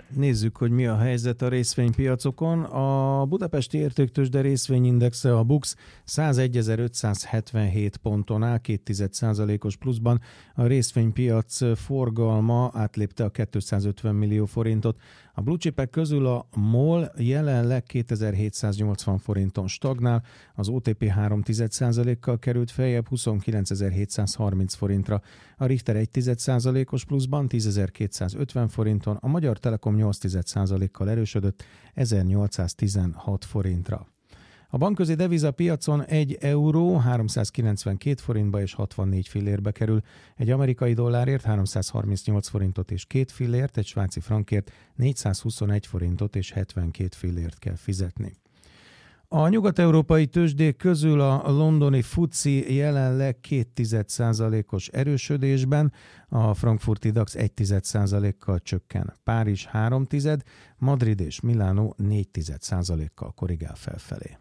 Nézzük, hogy mi a helyzet a részvénypiacokon. A budapesti értéktőzsde részvényindexe, a BUX 101.577 ponton áll, 0,2%-os pluszban. A részvénypiac forgalma átlépte a 250 millió forintot. A blue chipek közül a MOL jelenleg 2780 forinton stagnál, az OTP 0,3%-kal került feljebb 29.730 forintra, a Richter 1,1%-os pluszban 10.250 forinton, a Magyar Telekom 8,1%-kal erősödött 1816 forintra. A bankközi devizapiacon 1 euró 392 forintba és 64 fillérbe kerül, egy amerikai dollárért 338 forintot és 2 fillért, egy svájci frankért 421 forintot és 72 fillért kell fizetni. A nyugat-európai tőzsdék közül a londoni FTSE jelenleg 0,2%-os erősödésben, a frankfurti DAX 1,1%-kal csökken, Párizs 0,3%, Madrid és Milánó 0,4%-kal korrigál felfelé.